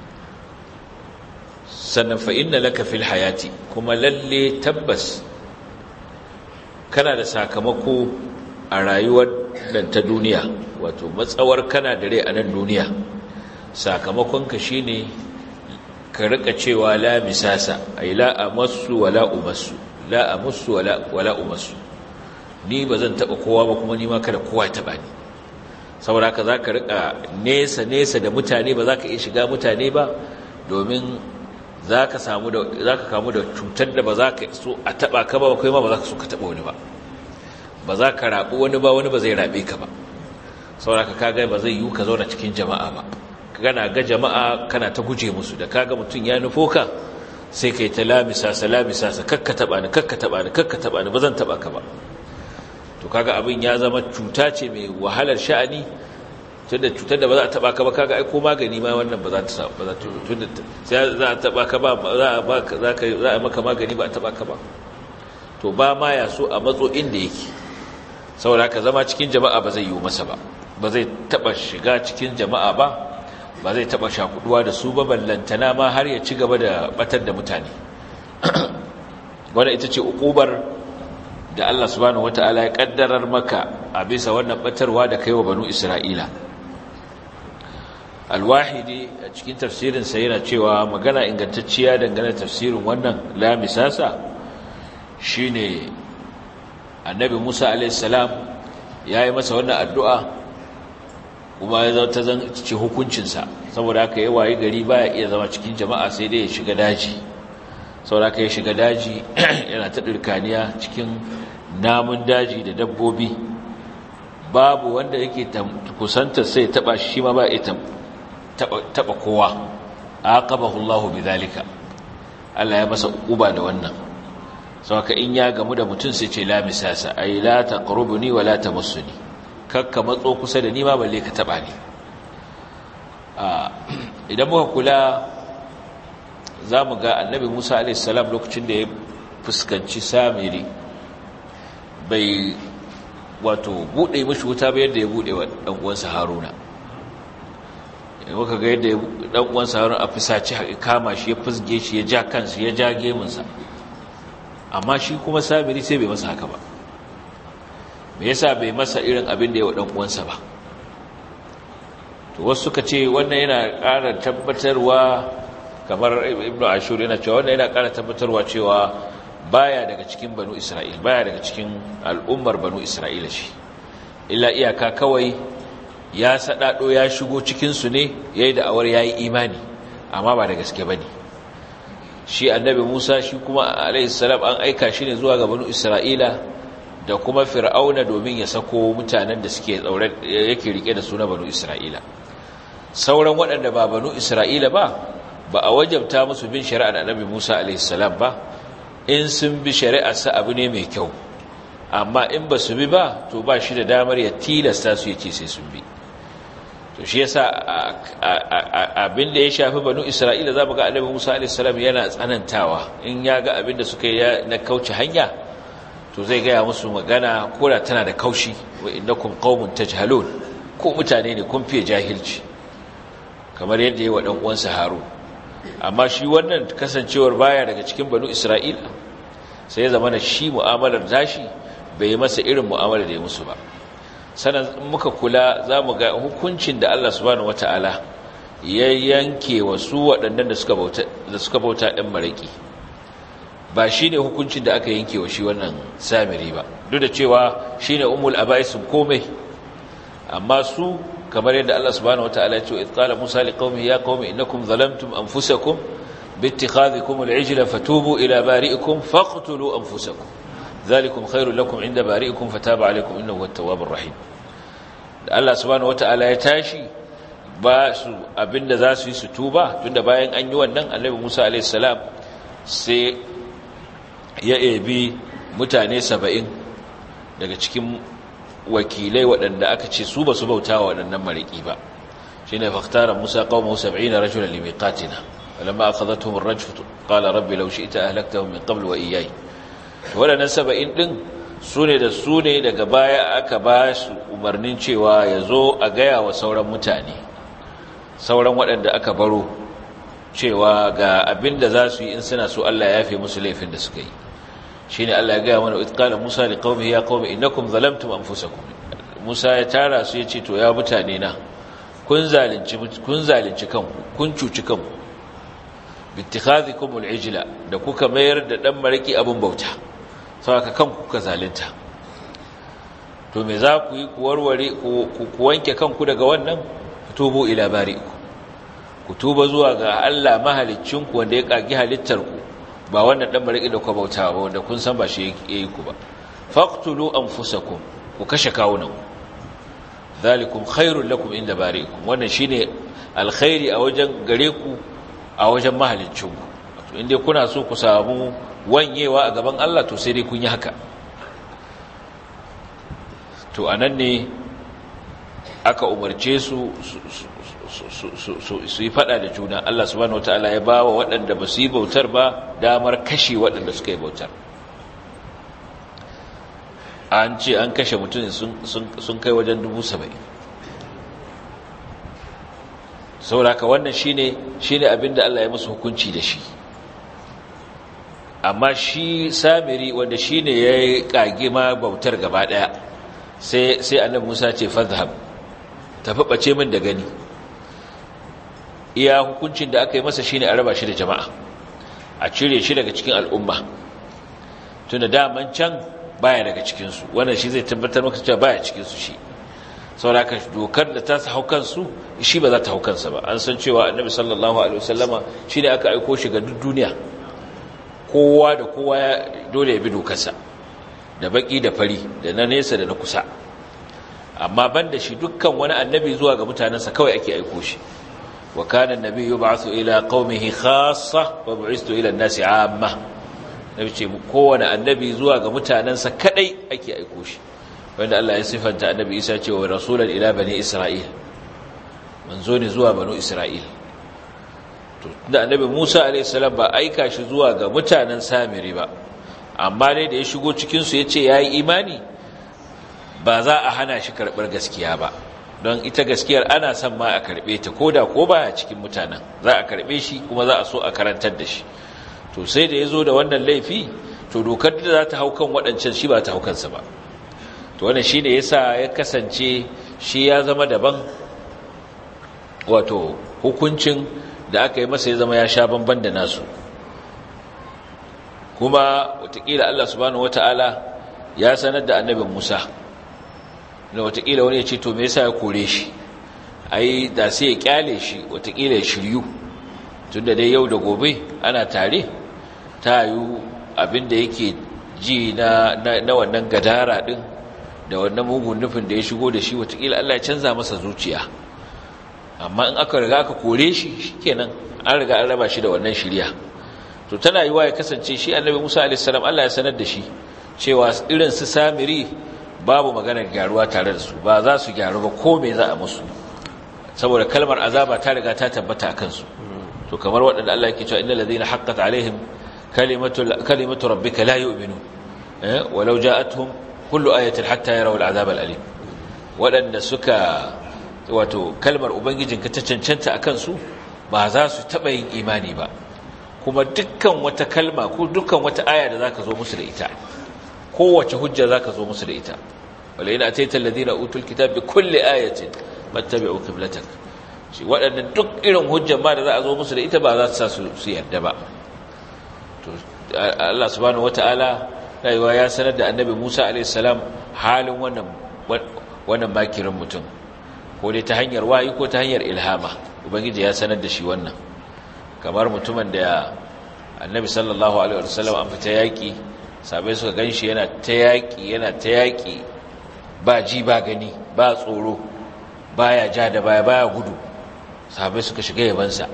Sannan fa inna laka fil hayati, kuma lalle tabbas kana da sakamako a rayuwar nan ta duniya, wato matsawar kana da rai a nan duniya, sakamakonka shine ka rika cewa la misasa, ay la amassu wala umassu, la amassu wala wala umassu, ni bazan taba kowa ba kuma ni ma kada kowa ya taba ni. Saboda haka zaka rika nesa nesa da mutane, ba zaka iya shiga mutane ba, domin za ka samu da za ka kamu da cutar da ba za ka so a taba ka ba, kai ma ba za ka so ka taba wani ba, ba za ka rabu wani ba, wani ba zai rabe ka ba. Saboda ka kaga ba zai yi ka zauna cikin jama'a ba, kana ga jama'a kana ta guje musu, da kaga mutun ya nufo ka sai kai ta lamisa salamisa sa kakka taba ni kakka taba ni kakka taba ni, ba zan taba ka ba. To kaga abin ya zama cuta ce mai wahalar sha'ani, tunda cutar da ba za a taba ka ba, kaga ai ko magani ma wannan ba za ta ba za ta tunda sai za a taba ka ba, za a ba za ka za a maka magani ba a taba ka ba, to ba ma ya so a matso inda yake. Saboda ka zama cikin jama'a ba zai yi masa ba, ba zai taba shiga cikin jama'a ba, ba zai taba shakuduwa da su ba, ballantana ma har ya ci gaba da batar da mutane. Wannan ita ce ukubar da Allah subhanahu wataala ya kaddarar maka a bisa wannan batarwa da kaiwa banu Isra'ila. Al-Wahidi a cikin tafsirin sa yana cewa magana ingantacciya dangane da tafsirin wannan la misasa shine Annabi Musa alayhi salam yayi masa wannan addu'a kuma ya zo ta zanci hukuncin sa saboda haka yayi wayi gari baya iya zama cikin jama'a sai dai ya shiga daji saboda haka ya shiga daji yana ta dirkaniya cikin namun daji da dabbobi babu wanda yake kusantar sai ya taba shi ma ba ya taba kowa aqabahu Allahu bidhalika Allah ya masa uquba da wannan saboda in ya gamu da mutun sai ce la misasa ay la taqrubuni wa la tamassuni kakka matso kusa da ni ma balle ka taba ni idan muka kula zamu ga annabi Musa alaihi salam lokacin da ya fuskanci Samiri bai wato bude mishi wuta ba yadda ya bude wa dan uwansa Haruna muka ga yadda dan uwansa Harun a fisaci kama shi ya fusge shi ya ja kansa ya ja gemunsa amma shi kuma Samiri sai bai masa haka ba me yasa bai masa irin abin da ya wa dan uwansa ba to wasu suka ce wannan yana ƙara tabbatarwa kamar Ibn Ashur yana cewa wannan yana ƙara tabbatarwa cewa baya daga cikin Banu Isra'il baya daga cikin al'ummar Banu Isra'ila shi illa iyaka kawai ya sadado ya shigo cikin su ne yayi da awar yayi imani amma ba da gaske bane shi annabi Musa shi kuma alayhi salam an aika shi ne zuwa ga Banu Isra'ila da kuma Fir'auna domin ya sako mutanen da suke tsaure yake rike da su na Banu Isra'ila sauran waɗanda ba Banu Isra'ila ba ba a wajabta musu bin shari'ar annabi Musa alayhi salam ba in sun bi shari'ar sa abu ne mai kyau amma in ba su bi ba to ba shi da damar ya tilasta su yace sai sun bi to shi yasa abinda ya shafi Banu Isra'ila zamu ga annabi Musa alayhi salam yana tsanantawa in ya ga abinda suka yi na kauce hanya to zai ga musu magana koda tana da kaushi wa innakum qaumun tajhalun ko mutane ne kun fiye jahilci kamar yadda yayi wa dan uwansa Harun amma shi wannan kasancewar baya daga cikin Banu Isra'ila sai ya zama na shi mu'amalar tashi bai yi masa irin mu'amalar da ya musu ba sanan muka kula zamu ga hukuncin da Allah subhanahu wataala ya yanke wasu waɗannan da suka bauta da suka bauta ɗan maraki ba shine hukuncin da aka yanke wa shi wannan Samiri ba duk da cewa shine ummul aba'isin komai amma su kamar yadda Allah subhanahu wataala ya ce idh qala Musa liqaumihi ya qaumi innakum zalamtum anfusakum biittikhadhikum al'ijla fatubu ila bari'ikum faqtulu anfusakum dhalikum khairul lakum 'inda bari'ikum fataba 'alaykum innahu at-tawwabur rahim da Allah subhanahu wataala ya tashi ba su abinda za su yi su tuba tunda bayan an yi wannan Annabi Musa alayhi salam sai ya ebi mutane saba'in daga cikin wakilai waɗanda aka ce su ba su bauta wa waɗannan mariki ba shi ne faktara musa qaumahu sab'ina rajulan limiqatina falamma akhadhatuhum ar-rajfatu qala rabbi law shi'ta ahlaktahum min qabl wa iyyai waɗannan saba'in din su ne da su ne daga baya aka ba su umarnin cewa ya zo a gaya wa sauran mutane sauran waɗanda aka baro cewa ga abin da za su yi in suna so Allah ya yafe musu laifin da suka yi shine Allah ya gaya mana idh qala Musa liqaumihi ya qaumi innakum zalamtum anfusakum Musa ya tara su yace to ya mutane na kun zalunci kun zalunci kanku kun cuci kanku bittikhadhikum al-ijla da kuka mayar da dan maraki abun bauta saboda kanku kuka zalunta to me za ku yi ku warware ku wanke kanku daga wannan tubu ila bari'ikum ku tuba zuwa ga Allah mahaliccinku wanda ya kagi halittarku ba wannan dan mariki da ku bauta ba wanda kun san ba shi yayi ku ba faqtulu anfusakum ku kashe kawunan zalikum khairul lakum inda bari'ikum wannan shine alkhairi a wajen gare ku a wajen mahaliccinku to inda kuna so ku samu wanyewa a gaban Allah to sai dai kun yi haka to anan ne aka umarce su su yi fada da juna Allah subhanahu wataala ya bawa waɗanda ba su yi bautar ba damar kashe waɗanda suka yi bautar an ce an kashe mutum sun kai wajen dubu saba'in sauraka wannan shine shine abinda Allah ya musu hukunci da shi amma shi Samiri wanda shine ya kage ma bautar gaba daya sai sai Annabi Musa ce fadhhab tafi bace min da gani iya hukuncin da aka yi masa shine a raba shi da jama'a, a cire shi daga cikin al'umma, tunda daman can baya daga cikinsu. Wannan shi zai tabbatar maka cewa baya cikinsu shi. sauraka dokar da ta hau kansu shi ba za ta hau kansa ba. An san cewa annabi sallallahu alaihi wasallama shi ne aka aiko shi ga duk duniya, kowa da kowa dole ya bi dokarsa, da baki da fari, da na nesa da na kusa. Amma banda shi dukkan wani annabi zuwa ga mutanensa kawai ake aiko shi. wa kana an-nabi yub'athu ila qaumihi khassa wa bu'ithu ila an-nasi 'amma. Nabi ce kowane annabi zuwa ga mutanensa kadai ake aiko shi, wanda Allah ya sifanta annabi Isa cewa rasulan ila bani Isra'il, manzo ne zuwa banu Isra'il. To da annabi Musa alayhi salam ba aika shi zuwa ga mutanen Samiri ba, amma dai da ya shigo cikin su yace yayi imani, ba za a hana shi karbar gaskiya ba, don ita gaskiyar ana son ma a karbe ta koda ko baya cikin mutanen, za a karbe shi kuma za a so a karantar da shi. To sai da yazo da wannan laifi, to dokar da za ta hau kan waɗancan shi ba ta hau kansa ba. To wannan shine yasa ya kasance shi ya zama daban, wato hukuncin da aka yi masa ya zama ya sha bamban da nasu. Kuma watakila Allah subhanahu wataala ya sanar da annabi Musa, da watakila wani ya ce to me yasa ya kore shi, ai da sai ya kyale shi watakila ya shiryu, tunda dai yau da gobe ana tare, ta yi abinda yake ji na, na, na wannan gadara din da wannan mugun nufin da ya shigo da shi, watakila Allah ya canza masa zuciya. Amma in aka riga aka kore shi, shikenan an riga an raba shi da wannan shiriya. To tana yiwa ya kasance shi annabi Musa alaihi salam Allah ya sanar da shi cewa irin su Samiri babu maganar gyaruwa tare da su, ba za su gyaru ba ko me za a musu, saboda kalmar azaba ta riga ta tabbata akan su. To kamar waɗanda Allah yake cewa innal ladina haqqat alaihim kalimatu kalimatu rabbika la yu'minun eh walau ja'atuhum kullu ayatin hatta yarawu al'azab al'alim. Waɗanda suka wato kalmar ubangijinka ta cancanta akan su, ba za su taba yin imani ba, kuma dukkan wata kalma ko dukkan wata aya da zaka zo musu da ita, kowace hujja zaka zo musu da ita, wala in ataita alladhina utul kitaba bi kulli ayatin mattabi'u qiblatak. Shi waɗannan duk irin hujjar ma da za a zo musu da ita ba za su sa su yarda ba. To Allah subhanahu wataala rayuwa ya sanar da annabi Musa alaihi salam halin wannan wannan makirin mutum, ko dai ta hanyar wayi ko ta hanyar ilhama. Ubangiji ya sanar da shi wannan, kamar mutumin da annabi sallallahu alaihi wasallam an fita yaki, sabai suka ganshi yana ta yaki yana ta yaki ba ji ba gani ba tsoro, baya ja da baya baya gudu. Sahabai suka shiga yabansa,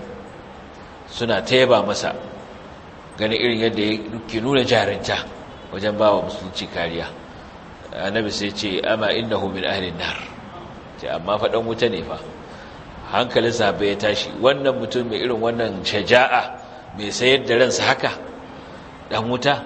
suna ta yaba masa, gani irin yadda yake nuna jarinta wajen bawa musulunci kariya. Annabi sai ce amma innahu min ahlin nar, ce amma fa dan wuta ne fa. Hankalin sahabbai ya tashi, wannan mutum mai irin wannan shaja'a, mai sayar da ransa haka, dan wuta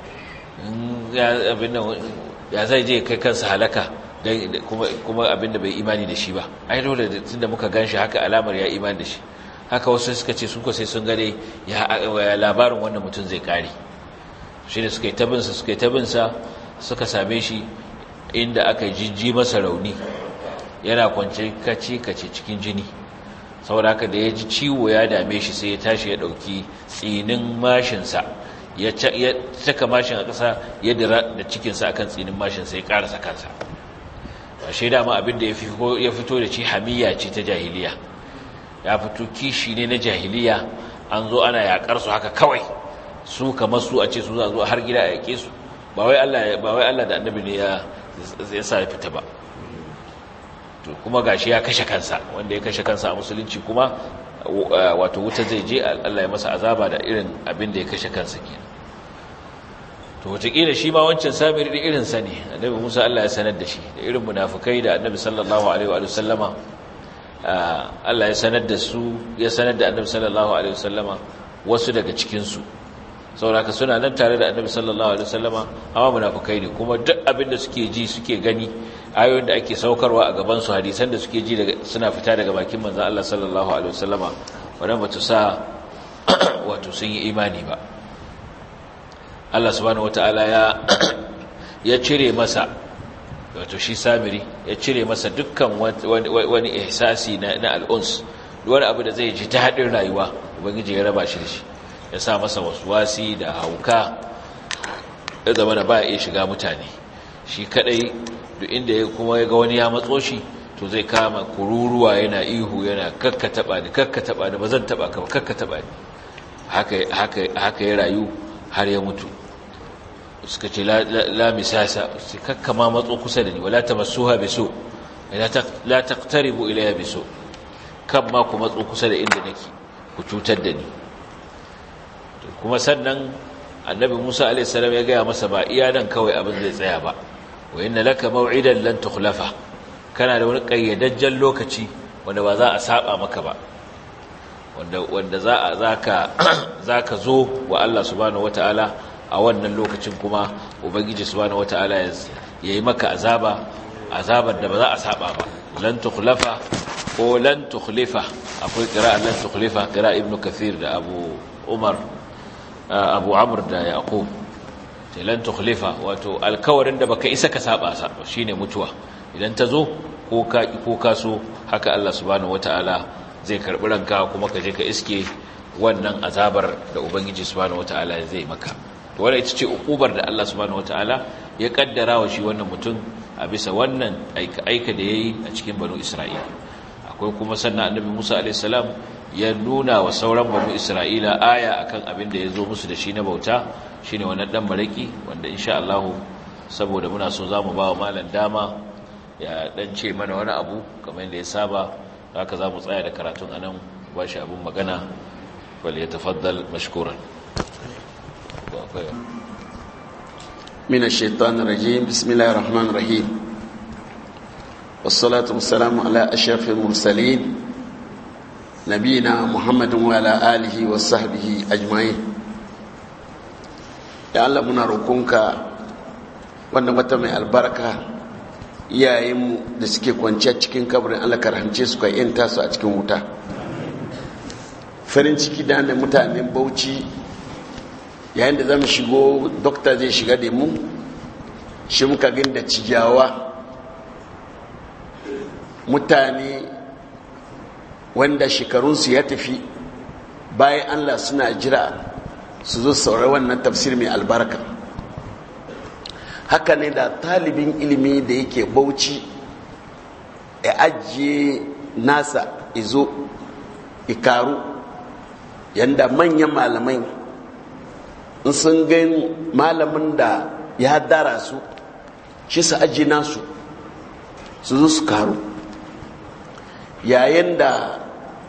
ya abin nan ya zai je kai kansa halaka, kuma kuma abinda bai imani da shi ba. Ai dole tunda muka ganshi haka alamar ya imani da shi. Haka wasu suka ce su ko sai sun gane ya labarin wannan mutum zai kare. Shine suka yi tabin sa suka yi tabin sa suka same shi inda aka jijji masa rauni, yana kwance kace kace cikin jini. Saboda haka da ya ji ciwo ya dame shi, sai ya tashi ya dauki tsinin mashin sa, ya saka mashin a ƙasa, ya dira da cikin sa akan tsinin mashin sai ya karasa kansa. Ashe dama abin da ya fito da shi hamiyya ce ta jahiliya, ya fito kishi ne na jahiliya. An zo ana yakar su haka kawai, su kamar su a ce su za zo har gida a yake su, ba wai Allah ba wai Allah da annabi ne ya ya sa ya fita ba. To kuma gashi ya kashe kansa, wanda ya kashe kansa a musulunci kuma wato wuta zai je, Allah ya masa azaba da irin abin da ya kashe kansa kenan. To wataƙila shi ma wancan Samiri da irinsa ne, annabi Musa Allah ya sanar da shi, da irin munafukai da annabi sallallahu alaihi wa sallama Allah ya sanar da su, ya sanar da annabi sallallahu alaihi wa sallama wasu daga cikinsu. Saboda suna nan tare da annabi sallallahu alaihi wa sallama, amma munafukai ne, kuma duk abin da suke ji suke gani, ayoyin da ake saukarwa a gaban su, hadisan da suke ji daga suna fita daga bakin manzon Allah sallallahu alaihi wa sallama, wannan ba ta sa wato sun yi imani ba. Allah subhanahu wataala ya ya cire masa, wato shi Samiri ya cire masa dukkan wani ihsasi na, na al'uns wani abu da zai ji daɗin rayuwa ubangiji ya raba shi da shi, ya sa masa waswasi da hauka, ya zama da ba ya shiga mutane shi kadai. duk inda ya kuma ya ga wani ya matso shi to zai kama kururuwa yana ihu yana kakka taba ni kakka taba ni bazan taba ka ba kakka taba ni. haka haka haka ya rayu har ya mutu. suka ce la, la, la misasa sai kakka ma matso kusa da ni, wala tamassuha bisu, la taqtaribu ilayya bisu, kan ma ku matso kusa da inda nake ku cutar da ni. kuma sannan annabi Musa alaihi salam ya gaya masa ba iya nan kawai abin zai tsaya ba, wa inna laka maw'idan lan tukhlafa, kana da wani kayyadajjen lokaci wanda ba za a saba maka ba, wanda wanda za a zaka zaka zo wa Allah subhanahu wataala a wannan lokacin, kuma ubangiji subhanahu wataala ya yi maka azaba azabar da ba za a saba ba. lan tukhlafa ko lan tukhlifa, akwai qira'a lan tukhlifa, qira'a ibnu kathir da abu umar abu amr da yaqub. lan tukhlifa wato alkawarin da baka isa ka saba sa shine mutuwa, idan ta zo ko ka ko ka so haka Allah subhanahu wataala zai karbi ranka, kuma ka je ka iske wannan azabar da ubangiji subhanahu wataala zai maka. to wannan ita ce ukubar da Allah subhanahu wataala ya kaddara wa shi wannan mutum a bisa wannan aika aika da yayi a cikin banu Isra'ila. akwai kuma sannan annabi Musa alaihi salam ya nuna wa sauran banu Isra'ila aya akan abin da ya zo musu da shi na bauta, shine wannan dan maraki, wanda insha Allah saboda muna so zamu ba wa malam dama ya dan ce mana wani abu kamar yadda ya saba, haka zamu tsaya da karatun anan, ba shi abun magana, wal yatafaddal mashkuran. من الشيطان الرجيم. بسم الله الرحمن الرحيم، والصلاة والسلام على أشرف المرسلين نبينا محمد وعلى آله وصحبه أجمعين. يا الله منا roƙonka wannan wata mai albarka, iyayenmu da suke kwanciya cikin kabarin Allah ka rahance su, ka yanta su a cikin wuta. farin ciki da mutanen Bauchi yayin da zamu shigo, dokta zai shiga da mu, shi muka gani da cijawa mutane wanda shekarunsu ya tafi, bayan Allah suna jira su zo saurari wannan tafsir mai albarka. haka ne da talibin ilimi da yake Bauchi ya ajiye nasa izo ikaru, yanda manyan malamai in sun gani malamin da ya dara su shi su ajiye nasu su zo su karu. yayin da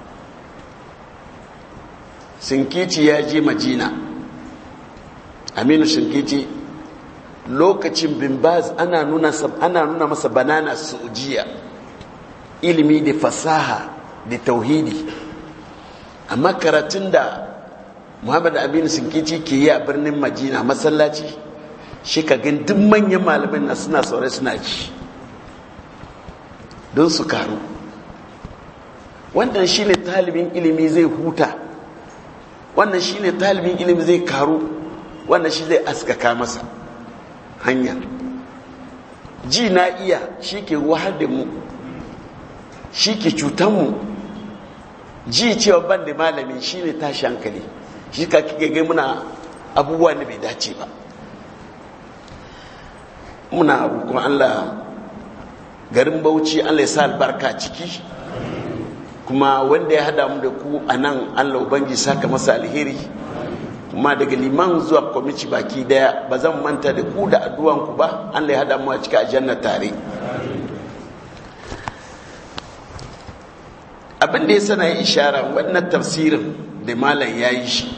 Sinkici ya je Majina, Aminu Sinkici, lokacin bin Baz ana nuna ana nuna masa banana sujiya, ilimi da fasaha da tauhidi, amma karatun da Muhammad Aminu Sinkici ke yi a birnin Majina masallaci, shi ka gan duk manyan malamin na suna saurai suna ji don su karu. wannan shine talibin ilimi zai huta, wannan shine talibin ilimi zai karu, wannan shi zai askaka masa hanya. ji na iya shi ke wahar da mu, shi ke cutan mu. ji cewa ban da malami shine tashi hankali, shi ka kike gai muna abubuwa da bai dace ba. muna roƙon Allah garin Bauchi Allah ya sa albarka ciki, kuma wanda ya hada mu da ku a nan Allah ubangi saka masa alheri, kuma daga liman zuwa kwamiti baki daya ba zan manta da ku da addu'an ku ba. Allah ya hada mu a cikin aljanna tare. abin da ya sana ya ishara wannan tafsirin da malam ya yi shi,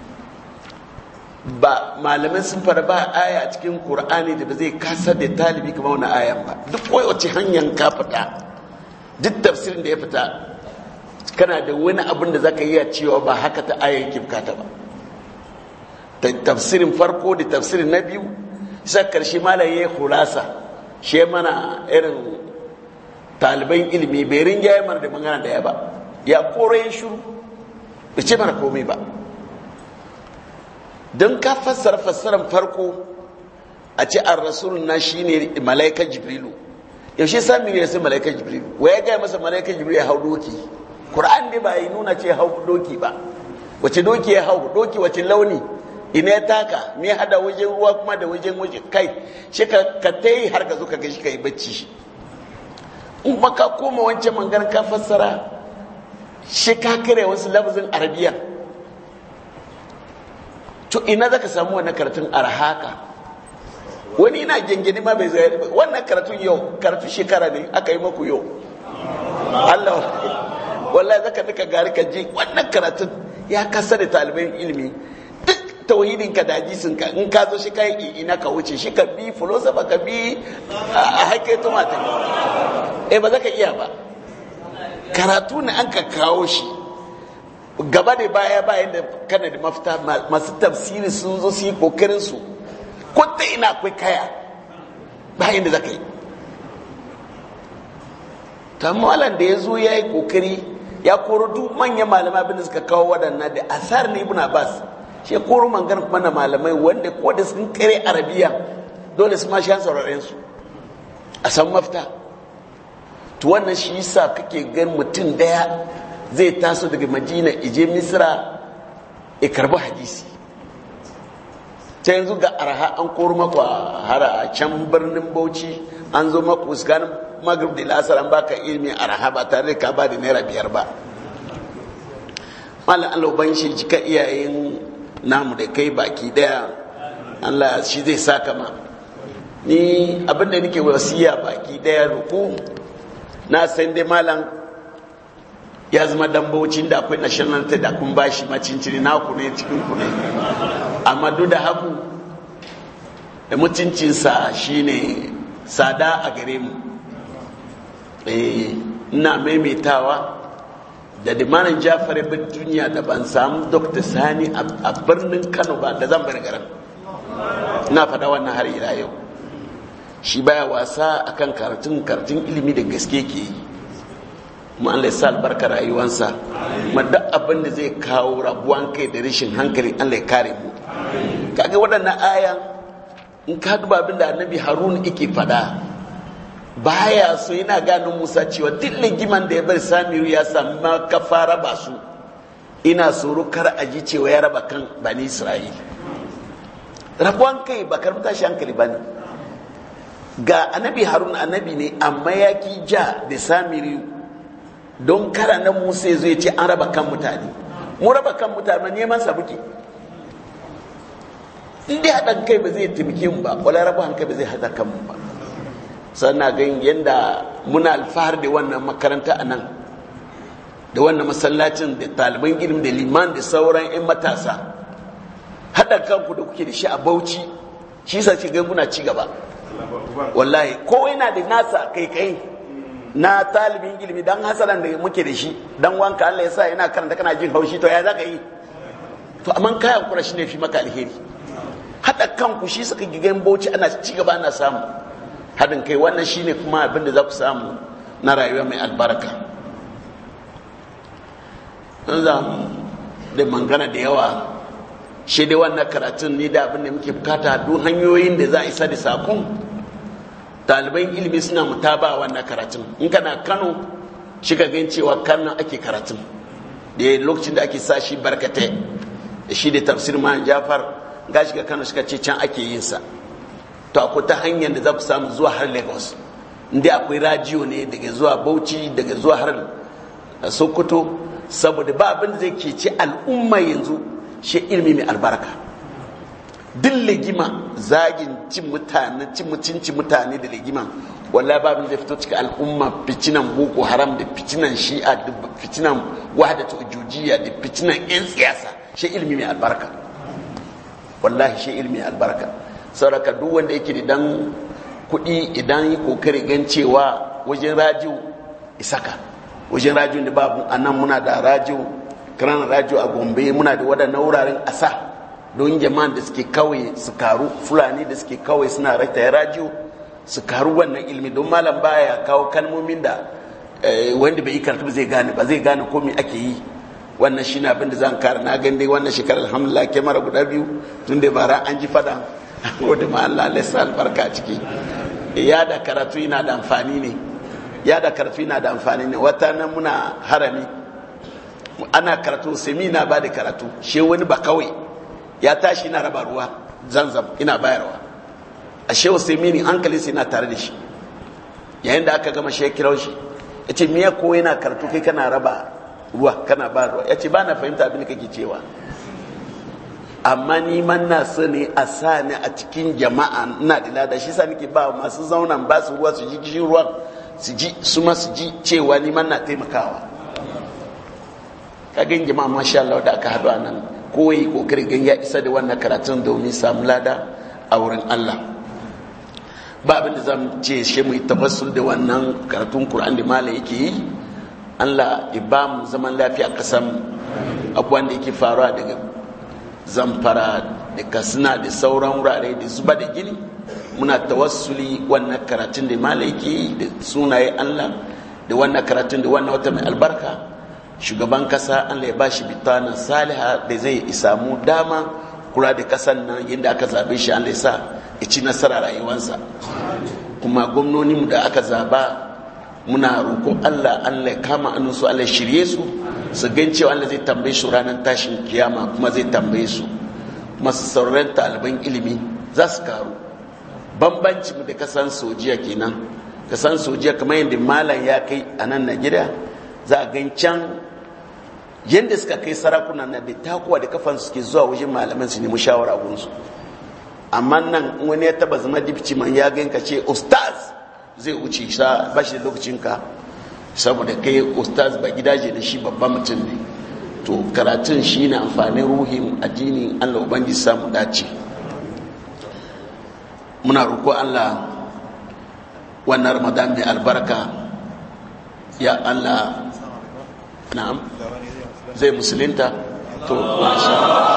ba malamai sun fara ba aya a cikin Qur'ani da ba zai kasar da talibi kamar wani ayan ba. duk wace hanyar ka fita, duk tafsirin da ya fita, kana da wani abin da zaka yi cewa ba haka ta aya yake bukata ba. tafsirin farko da tafsirin na biyu, sai karshe malam ya khulasa, she mana irin taliban ilimi bai rinjaye mana da magana da ya ba, ya kore ya shiru bai ce mana komai ba. don ka fassara fassaran farko a ce an rasulun na shi ne malaikar jibrilu, yaushe sami ne sai malaikar jibrilu, wa ya gaya masa malaikar jibrilu ya hau doki Qur'an dai ba yi nuna ce hau doki ba, wace doki ya hau, doki wace launi, ina ya taka, me hada wajen ruwa kuma da wajen waje kai shi ka ka tai har ka zo ka ga shi kai bacci. In ba ka koma wancan mangaran ka fassara shi ka kare wasu lafazin arabiya, to ina zaka samu wannan karatun arhaka? Wani ina gengeni ma bai zai wannan karatun yau karatu shekara ne aka yi maku yau. Allah wallahi zaka duka gari ka je wannan karatun ya kasa da talibai ilimi duk tauhidin ka da hadisin ka in ka zo shi kai ina ka wuce shi ka bi filosofa ka bi a haike tumata eh ba zaka iya ba. Karatu ne an ka kawo shi gaba da baya bayan da kana da mafita. Masu tafsiri sun zo su yi kokarin su ko ta ina akwai kaya bayan da zaka yi. Tamalan da ya zo ya yi kokari ya koro duk manyan malamai abin da suka kawo waɗannan da asar ne ibn Abbas shi koro mangan kuma na malamai wanda ko da sun kare arabiya dole su ma shan sauraren su a san mafita. To wannan shi yasa kake gan mutum daya zai taso daga Madina ije Misra ya karbi hadisi. Ta yanzu ga arha an koro maku hara a can birnin Bauchi an zo maku tsakanin magrib da lasar an baka ilimi arha ba tare da ka ba da naira biyar ba. Malam Allah ban shi jika iyayen namu da kai baki daya Allah shi zai saka ma. Ni abinda nake wasiya baki daya ruku na san dai malam ya zama dan Bauchi da akwai national ta da kun bashi macincini na ku ne cikin ku ne, amma duk da haku da mutuncinsa shine sada a gare mu. Ina maimaitawa da dimanin Jafar bin duniya da ban samu Dr. Sani a birnin Kano ba da zan bar garin. Ina faɗa wannan har ila yau. Shi baya wasa akan karatun karatun ilimi da gaske ke yi. Kuma Allah ya sa albarka rayuwansa. Kuma duk abin da zai kawo rabuwan kai da rashin hankali Allah ya kare mu. Kaga waɗannan ayan in ka duba abin da Annabi Harun yake faɗa baya so yana ganin Musa cewa duk ligiman da ya bar Samiru ya samu kafa raba su, ina tsoro kar a ji cewa ya raba kan Bani Isra'il. Rabuwan kai ba karɓi tashi hankali ba ne. Ga Annabi Harun annabi ne amma ya ki ja da Samiru don kara nan Musa ya zo ya ce an raba kan mutane. Mu raba kan mutane neman sa muke. In dai haɗin kai ba zai taimake mu ba, wala raba hankali ba zai haɗa kan mu ba. Sannan gan yadda muna alfahar da wannan makaranta a nan da wannan masallacin da taliban ilimi da liman da sauran 'yan matasa haɗa kanku da kuke da shi a Bauchi shi sa ce gan kuna ci gaba. Wallahi kowa yana da nasa kai kai na talibin ilimi dan hasaran da muke da shi dan wanka Allah ya sa yana karanta kana jin haushi to ya zaka yi to amma kayan kura shi ne fi maka alheri. Haɗa kanku shi suka gigan Bauchi ana ci gaba ana samu haɗin kai. Wannan shine kuma abin da za ku samu na rayuwa mai albarka. Don za da mangana da yawa shi dai wannan karatun ni da abin da muke bukata duk hanyoyin da za a isa da sakon ɗaliban ilimi suna mutaba wannan karatun. In kana Kano shi ka gan cewa Kano ake karatun da lokacin da ake sa shi barkatai da shi da tafsir ma Jafar gashi ga Kano suka ce can ake yin sa. To akwai ta hanyar da za ku samu zuwa har Lagos inda akwai rajiyo ne daga zuwa Bauchi daga zuwa har Sokoto, saboda ba abin da zai ke ci al'umma yanzu shi ilimi mai albarka. Duk legima zagin cin mutane cin mutunci mutane da legima wallahi ba abin da fito cikin al'umma fitinan Boko Haram da fitinan Shi'a da fitinan Wahdatu Ujujiyya da fitinan yan siyasa shi ilimi mai albarka. Wallahi shi ilimi mai albarka. Sauraka duk wanda yake da dan kuɗi idan yi kokari gan cewa wajen rajiyo isaka wajen rajiyo da babu anan muna da rajiyo kiran rajiyo a Gombe muna da waɗannan wuraren asa don jama'an da suke kawai su karu fulani da suke kawai suna rata rajiyo su karu wannan ilimi don malam baya kawo kalmomin da wanda bai yi karatu zai gane ba zai gane ko me ake yi. Wannan shine abin da zan kara na gande wannan shekarar alhamdulillah kyamara guda biyu tun da bara an ji fada wadda ma Allah lissa albarka ciki. Ya da karatu yana da amfani ne ya da karatu yana da amfani ne wata nan muna harami ana karatu semi na ba da karatu she wani ba kawai ya tashi na raba ruwa zanzam ina bayarwa a shewa semi ne hankali sai na tare da shi yayin da aka gama shi ya kira shi ya ce miya ko yana karatu kai kana raba ruwa kana ba ruwa ya ce ba na fahimta abin da kake cewa amma ni man na so ne a sa ni a cikin jama'a ina da lada shi sa nake ba masu zaunan ba su ruwa su ji kishin ruwa su ji su ma su ji cewa ni man na taimakawa kagin jama'a masha Allah da aka haɗu a nan kowai kokarin gan ya isa da wannan karatun domin samu lada a wurin Allah ba abin da zamu ce shi mu tafassul da wannan karatun Qur'an da malai yake yi Allah ya ba mu zaman lafiya a kasan abubuwan da yake faruwa daga Zamfara da Katsina da sauran wurare da zuba da gini muna tawassuli wannan karatun da malai yake yi da sunaye Allah da wannan karatun da wannan wata mai albarka shugaban kasa Allah ya bashi bitana saliha da zai isamu dama kula da kasan nan yadda aka zabe shi Allah ya sa ya ci nasara rayuwarsa kuma gwamnoni mu da aka zaba muna roko Allah Allah ya kama annunsu Allah ya shirye su su gan cewa Allah zai tambaye su ranar tashin kiyama kuma zai tambaye su kuma su sauraron ɗaliban ilimi za su karu bambanci mu da kasan sojiya kenan kasan sojiya kamar yadda malam ya kai a nan Najeriya za a gan can yadda suka kai sarakuna na da takuwa da kafan suke zuwa wajen malaman su nemi shawara gunsu amma nan wani ya taba zama dipci man ya ganka ce ustaz zai wuce sa bashi da lokacin ka saboda kai ustaz ba gidaje da shi babban mutum ne to karatun shi na amfanin ruhin addinin Allah ubangi samu dace muna roƙo Allah wannan Ramadan mai albarka ya Allah na'am zai musulunta to masha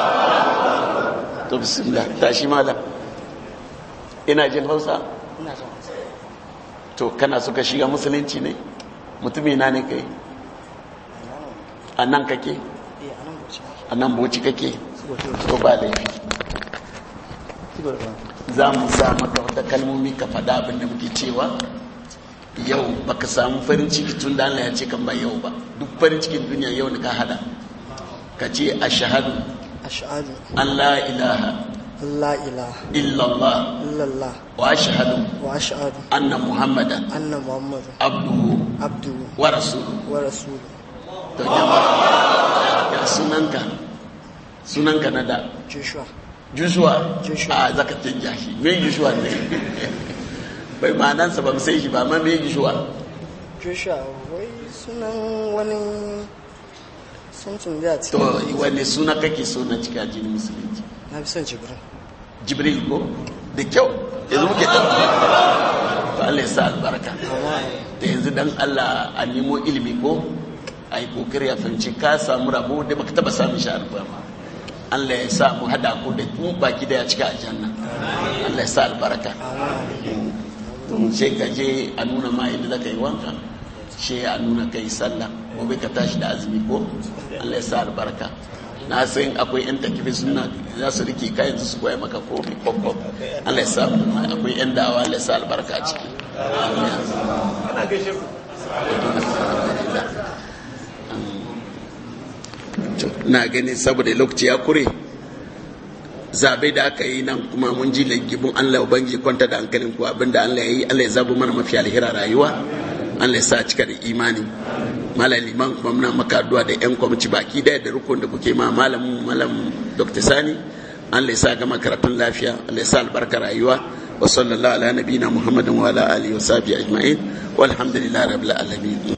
to bismillah tashi malam ina jin Hausa ina jin Hausa to kana suka shiga musulunci ne mutumi na ne kai anan kake eh anan boci anan boci kake to ba laifi za mu sa maka wata kalmomi ka faɗa abin da muke cewa yau baka samu farin ciki tun da Allah ya ce kan ba yau ba duk farin cikin duniya yau ne ka hada ka ce ashhadu ashhadu an la ilaha la ilaha illallah illallah wa ashhadu wa ashhadu anna muhammadan anna muhammadan abduhu abduhu wa rasuluhu wa rasuluhu to jama'a ya sunanka sunanka na da Joshua Joshua Joshua a zaka canja shi me Joshua ne bai ma'anansa ba sai shi ba ma me Joshua Joshua wai sunan wani something da to wani suna kake so na cika jini musulunci na fi son Jibril Jibril ko da kyau yanzu muke ta to Allah ya sa albarka da yanzu dan Allah a nemo ilimi ko ai kokari ya fahimci ka samu rabo da baka taba samun shi albarka Allah ya sa mu hada ku da mu baki da ya cika aljanna Allah ya sa albarka to sai ka je a nuna ma inda zaka yi wanka sai a nuna kai sallah gobe ka tashi da azumi ko Allah ya sa albarka na san akwai yan takifi suna za su rike ka yanzu su koya maka komi kokko Allah ya sa akwai yan dawa Allah ya sa albarka a ciki ana gaishe ku na gani saboda lokaci ya kure zabe da aka yi nan kuma mun ji lagibin Allah ubangi kwanta da hankalin ku abinda Allah ya yi Allah ya zabu mana mafi alhira rayuwa Allah ya sa cika da imani malam liman kuma muna maka addu'a da yan kwamiti baki daya da rukun da kuke ma malamin malam Dr. Sani Allah ya sa gama karatun lafiya Allah ya sa albarka rayuwa wa sallallahu ala nabiyina Muhammadin wa ala alihi wa sahbihi ajma'in walhamdulillahi rabbil alamin